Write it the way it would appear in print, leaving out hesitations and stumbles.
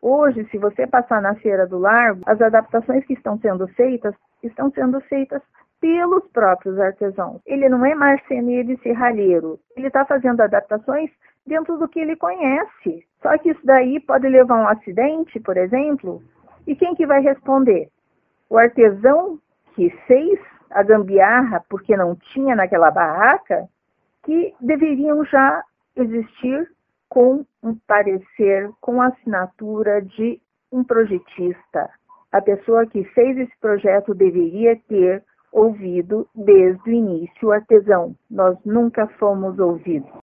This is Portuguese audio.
Hoje, se você passar na Feira do Largo, as adaptações que estão sendo feitas pelos próprios artesãos. Ele não é marceneiro e serralheiro, ele está fazendo adaptações dentro do que ele conhece. Só que isso daí pode levar a um acidente, por exemplo, e quem que vai responder? O artesão que fez a gambiarra porque não tinha naquela barraca, que deveriam já existir com um parecer, com a assinatura de um projetista. A pessoa que fez esse projeto deveria ter ouvido desde o início o artesão. Nós nunca fomos ouvidos.